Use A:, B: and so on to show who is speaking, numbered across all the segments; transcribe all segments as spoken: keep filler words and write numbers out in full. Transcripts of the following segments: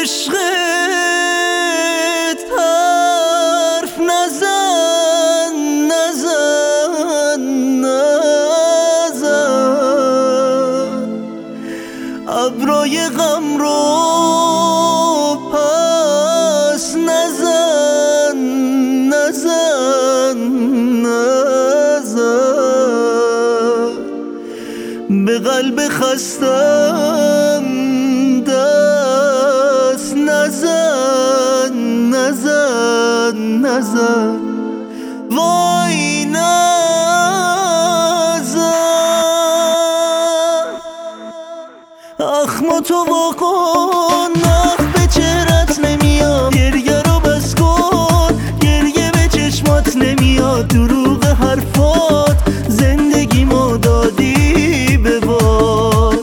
A: عشقت حرف نزن نزن نزن ابروی غم رو پس نزن نزن نزن به قلب خستم دست نزن نزن نزن وای نزن اخماتو واکن نخ به چهرت نمیاد گریه رو بس کن گریه به چشمات نمیاد دروغ حرفات زندگیمو دادی به باد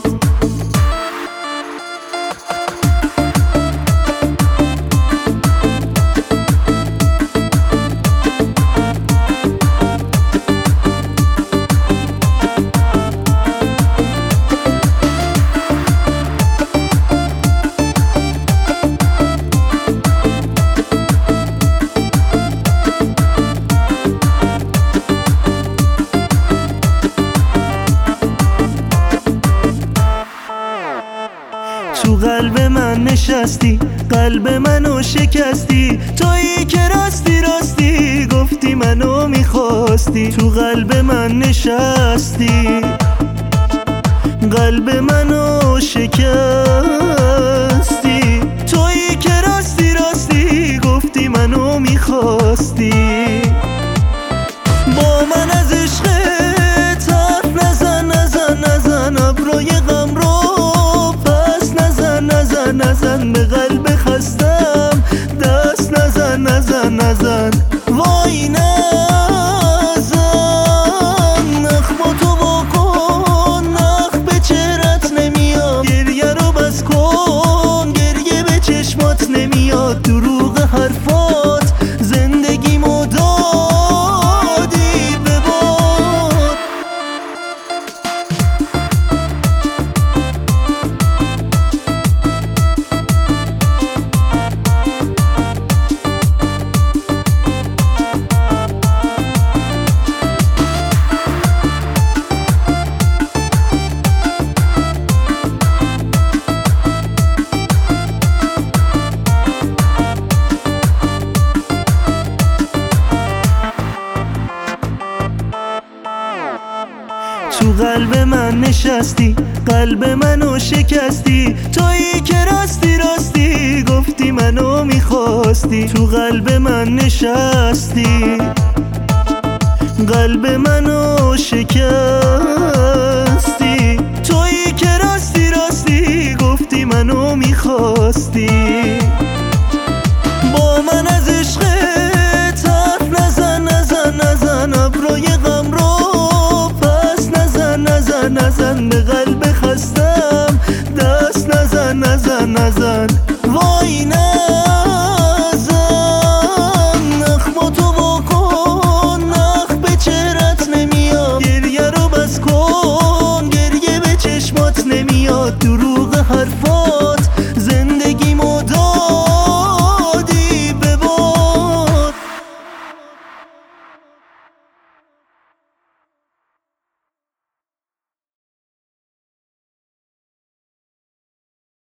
A: تو قلب من نشستی قلب منو شکستی تویی که راستی راستی گفتی منو میخواستی تو قلب من نشستی قلب منو شکستی تویی که راستی راستی گفتی منو میخواستی با من از عشقت حرف نزن نزن نزن ابروی غم رو نزن به قلب خستم دست نزن نزن نزن وای نزن اخماتو واکن نخ به چهرت نمیاد گریه رو بس کن گریه به چشمات نمیاد دروغ حرفات زندگیمو دادی به باد تو قلب من نشستی قلب منو شکستی تویی که راستی راستی گفتی منو میخواستی تو قلب من نشستی قلب منو شکستی تویی که راستی راستی گفتی منو میخواستی با من از عشقت حرف نزن نزن نزن ابروی غم رو نزن به قلب